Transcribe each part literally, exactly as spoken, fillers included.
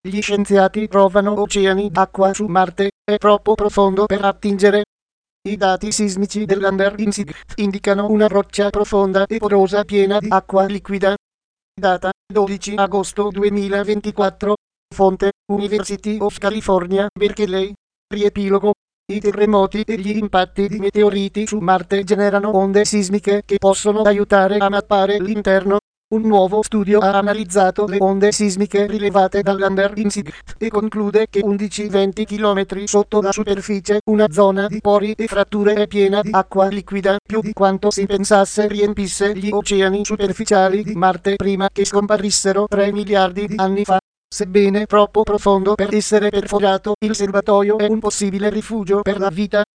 Gli scienziati trovano oceani d'acqua su Marte, è troppo profondo per attingere. I dati sismici dell'Under Institute indicano una roccia profonda e porosa piena di acqua liquida. Data dodici agosto duemilaventiquattro. Fonte University of California, Berkeley. Riepilogo. I terremoti e gli impatti di meteoriti su Marte generano onde sismiche che possono aiutare a mappare l'interno. Un nuovo studio ha analizzato le onde sismiche rilevate dall'Under Institute e conclude che undici venti chilometri sotto la superficie una zona di pori e fratture è piena di acqua liquida, più di quanto si pensasse riempisse gli oceani superficiali di Marte prima che scomparissero tre miliardi di anni fa. Sebbene troppo profondo per essere perforato, il serbatoio è un possibile rifugio per la vita.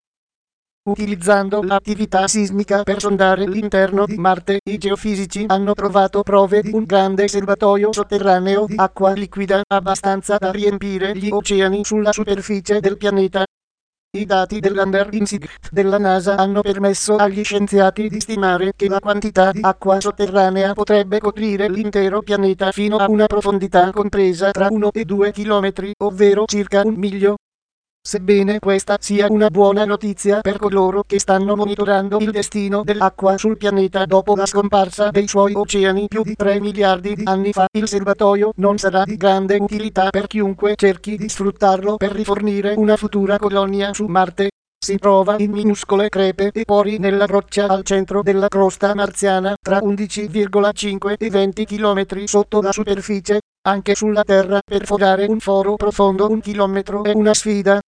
Utilizzando l'attività sismica per sondare l'interno di Marte, i geofisici hanno trovato prove di un grande serbatoio sotterraneo di acqua liquida, abbastanza da riempire gli oceani sulla superficie del pianeta. I dati dell'Under Institute della NASA hanno permesso agli scienziati di stimare che la quantità di acqua sotterranea potrebbe coprire l'intero pianeta fino a una profondità compresa tra uno e due chilometri, ovvero circa un miglio. Sebbene questa sia una buona notizia per coloro che stanno monitorando il destino dell'acqua sul pianeta dopo la scomparsa dei suoi oceani più di tre miliardi di anni fa, il serbatoio non sarà di grande utilità per chiunque cerchi di sfruttarlo per rifornire una futura colonia su Marte. Si trova in minuscole crepe e pori nella roccia al centro della crosta marziana, tra undici virgola cinque e venti chilometri sotto la superficie. Anche sulla Terra perforare un foro profondo un chilometro è una sfida.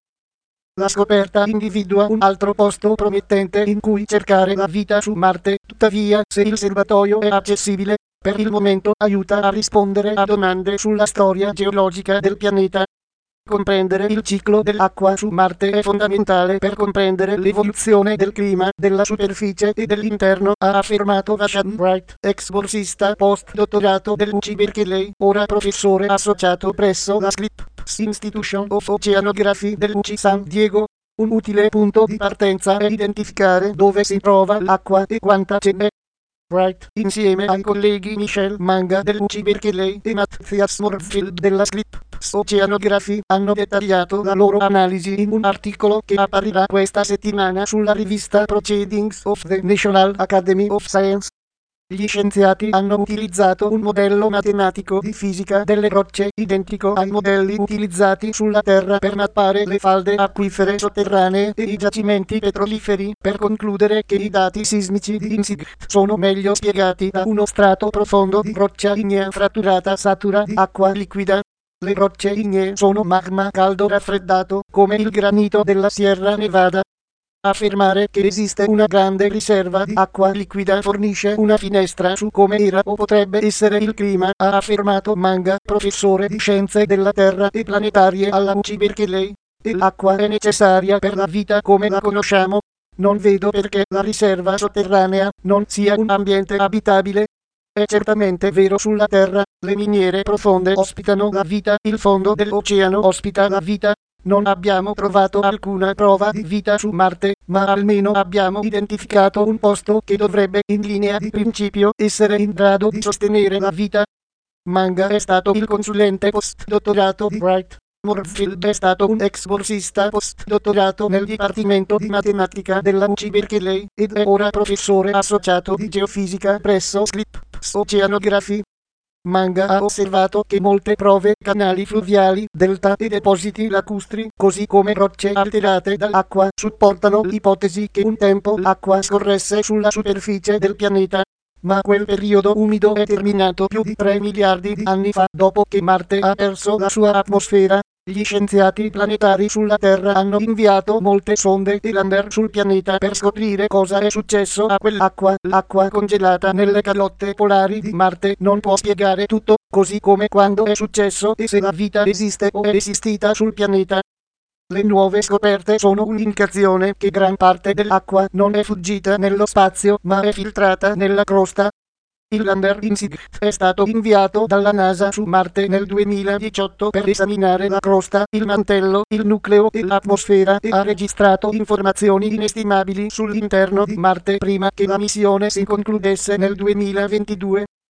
La scoperta individua un altro posto promettente in cui cercare la vita su Marte, tuttavia se il serbatoio è accessibile, per il momento aiuta a rispondere a domande sulla storia geologica del pianeta. Comprendere il ciclo dell'acqua su Marte è fondamentale per comprendere l'evoluzione del clima, della superficie e dell'interno, ha affermato Vashon Wright, ex borsista post-dottorato dell'U C Berkeley, ora professore associato presso la Scripps Institution of Oceanography dell'U C San Diego. Un utile punto di partenza è identificare dove si trova l'acqua e quanta ce n'è. Wright, insieme ai colleghi Michel Manga dell'U C Berkeley e Matthias Morfield della Scripps Oceanography, hanno dettagliato la loro analisi in un articolo che apparirà questa settimana sulla rivista Proceedings of the National Academy of Science. Gli scienziati hanno utilizzato un modello matematico di fisica delle rocce identico ai modelli utilizzati sulla Terra per mappare le falde acquifere sotterranee e i giacimenti petroliferi, per concludere che i dati sismici di Institute sono meglio spiegati da uno strato profondo di roccia ignea fratturata satura di acqua liquida. Le rocce ignee sono magma caldo raffreddato, come il granito della Sierra Nevada. Affermare che esiste una grande riserva di acqua liquida fornisce una finestra su come era o potrebbe essere il clima, ha affermato Manga, professore di scienze della Terra e planetarie alla U C Berkeley. E l'acqua è necessaria per la vita come la conosciamo. Non vedo perché la riserva sotterranea non sia un ambiente abitabile. È certamente vero sulla Terra, le miniere profonde ospitano la vita, il fondo dell'oceano ospita la vita. Non abbiamo trovato alcuna prova di vita su Marte, ma almeno abbiamo identificato un posto che dovrebbe in linea di principio essere in grado di sostenere la vita. Manga è stato il consulente post-dottorato di Wright. Morfield è stato un ex borsista post-dottorato nel Dipartimento di Matematica della U C Berkeley ed è ora professore associato di geofisica presso Scripps Oceanography. Manga ha osservato che molte prove, canali fluviali, delta e depositi lacustri, così come rocce alterate dall'acqua, supportano l'ipotesi che un tempo l'acqua scorresse sulla superficie del pianeta. Ma quel periodo umido è terminato più di tre miliardi di anni fa, dopo che Marte ha perso la sua atmosfera. Gli scienziati planetari sulla Terra hanno inviato molte sonde e lander sul pianeta per scoprire cosa è successo a quell'acqua. L'acqua congelata nelle calotte polari di Marte non può spiegare tutto, così come quando è successo e se la vita esiste o è esistita sul pianeta. Le nuove scoperte sono un'indicazione che gran parte dell'acqua non è fuggita nello spazio ma è filtrata nella crosta. Il lander Institute è stato inviato dalla NASA su Marte nel duemiladiciotto per esaminare la crosta, il mantello, il nucleo e l'atmosfera e ha registrato informazioni inestimabili sull'interno di Marte prima che la missione si concludesse nel duemilaventidue.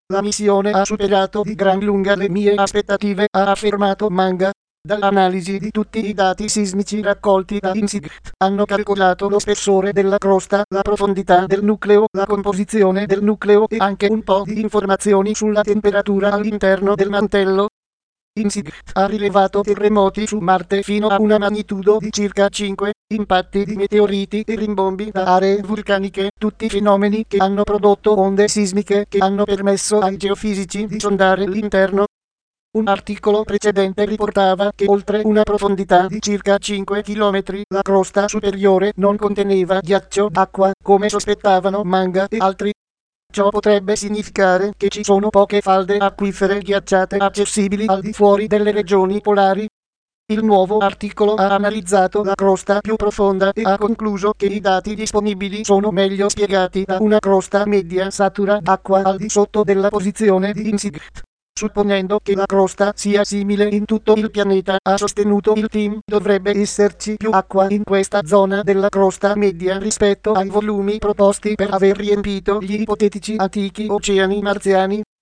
La missione ha superato di gran lunga le mie aspettative, ha affermato Manga. Dall'analisi di tutti i dati sismici raccolti da INSIGHT, hanno calcolato lo spessore della crosta, la profondità del nucleo, la composizione del nucleo e anche un po' di informazioni sulla temperatura all'interno del mantello. INSIGHT ha rilevato terremoti su Marte fino a una magnitudo di circa cinque, impatti di meteoriti e rimbombi da aree vulcaniche, tutti fenomeni che hanno prodotto onde sismiche che hanno permesso ai geofisici di sondare l'interno. Un articolo precedente riportava che oltre una profondità di circa cinque chilometri la crosta superiore non conteneva ghiaccio, acqua, come sospettavano Manga e altri. Ciò potrebbe significare che ci sono poche falde acquifere ghiacciate accessibili al di fuori delle regioni polari. Il nuovo articolo ha analizzato la crosta più profonda e ha concluso che i dati disponibili sono meglio spiegati da una crosta media satura acqua al di sotto della posizione di INSIGHT. Supponendo che la crosta sia simile in tutto il pianeta, ha sostenuto il team, dovrebbe esserci più acqua in questa zona della crosta media rispetto ai volumi proposti per aver riempito gli ipotetici antichi oceani marziani.